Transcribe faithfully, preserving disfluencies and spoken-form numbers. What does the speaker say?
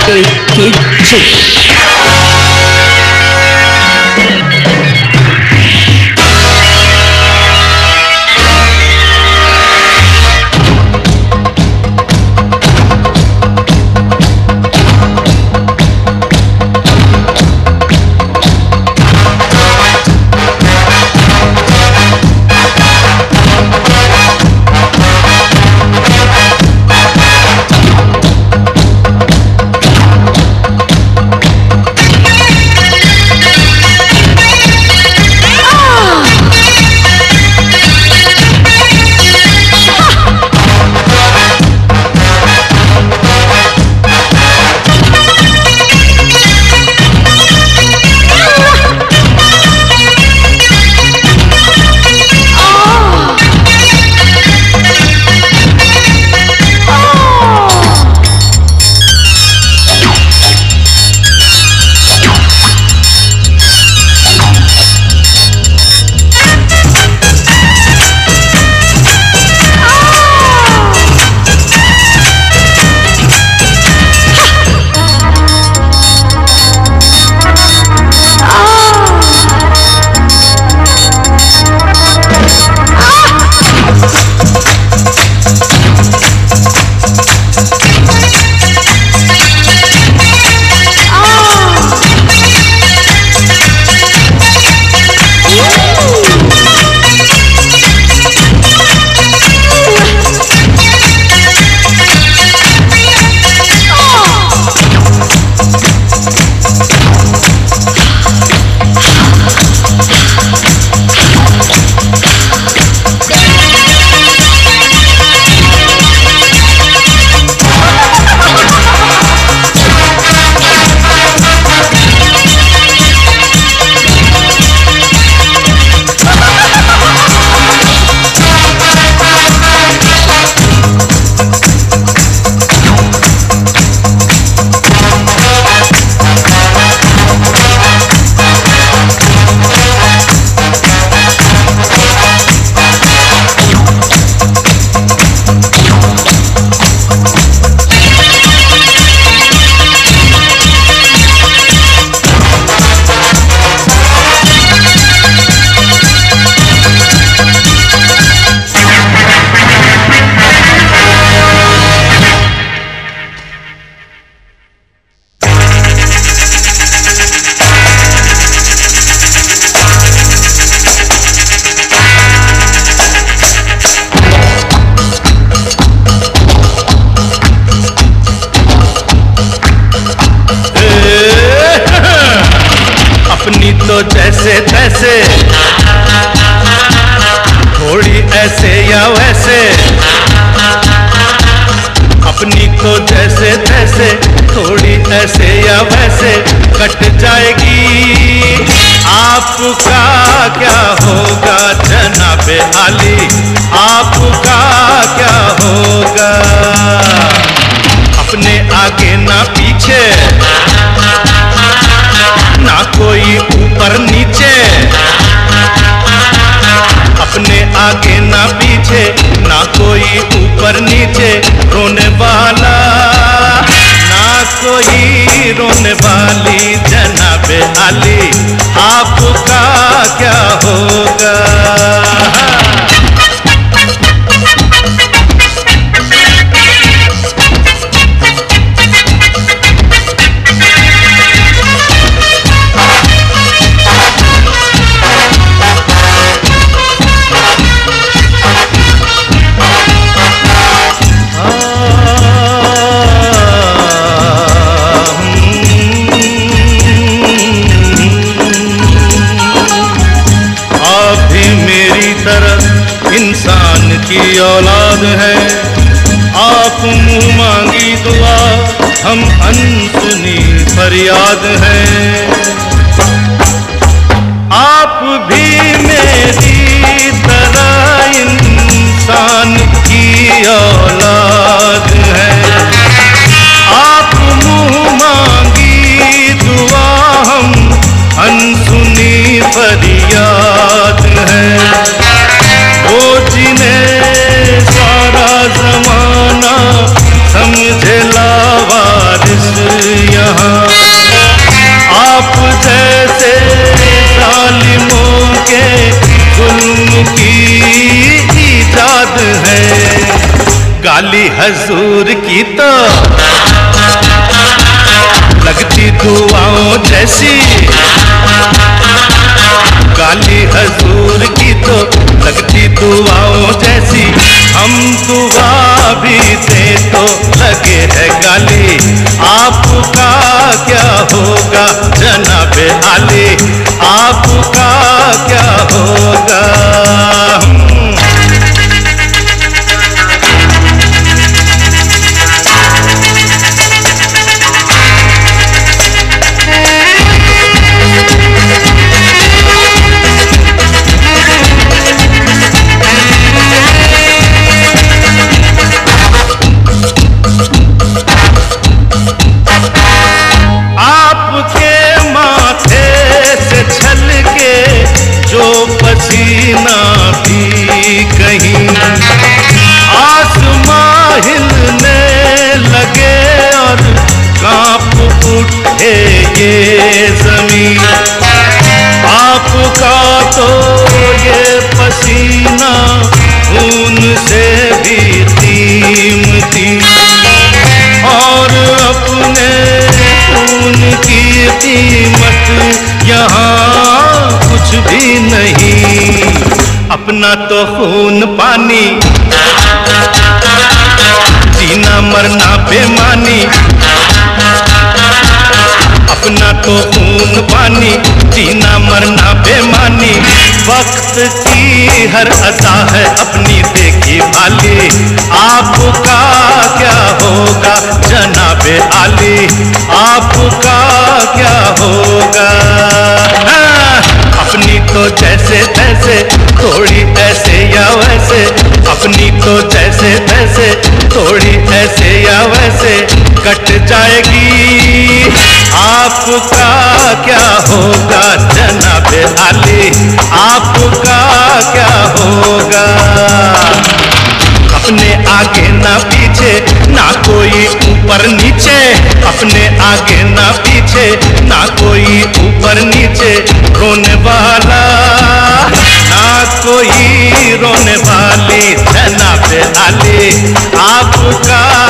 तो जैसे तैसे, थोड़ी ऐसे या वैसे, अपनी तो जैसे तैसे, थोड़ी ऐसे या वैसे कट जाएगी। आपका क्या होगा जनाबे आली, आपका क्या होगा? अपने आगे ना पीछे, ना कोई ऊपर नीचे, अपने आगे ना पीछे, ना कोई ऊपर नीचे, रोने वाला ना कोई रोने वाली जनाबे आली, आपका क्या होगा? इंसान की औलाद है, आप मुँह मांगी दुआ, हम अनसुनी फरियाद हैं। आप भी मेरी तरह इंसान की औलाद है, आप मुँह मांगी दुआ, हम अनसुनी फरियाद हैं। वो जिन्हें सारा ज़माना समझे लावारिस हजूर की तो लगती दुआओं जैसी, गाली हजूर की तो लगती दुआओं जैसी। हम दुआ भी दे तो लगे है गाली, आपका क्या होगा जनाबे आली, आपका क्या होगा। जो पसीना भी कहीं आसमां हिलने लगे और कांप उठे ये जमीन, आपका तो ये पसीना खून से भी कीमती, और अपने खून की कीमत यहाँ कुछ भी नहीं। अपना तो खून पानी, जीना मरना बेमानी, अपना तो खून पानी, जीना मरना बेमानी। वक्त की हर अता है अपनी देखी भाली, आपका क्या होगा जनाबे आली, आपका क्या होगा। अपनी तो जैसे तैसे, थोड़ी ऐसे या वैसे, अपनी तो जैसे तैसे, थोड़ी ऐसे या वैसे कट जाएगी, आपका क्या होगा जनाबे आली, आपका क्या होगा। अपने आगे ना पीछे ना कोई ऊपर नीचे, अपने आगे ना पीछे ना कोई ऊपर नीचे, रोने वाला ना कोई रोने वाली जनाबे आली, आपका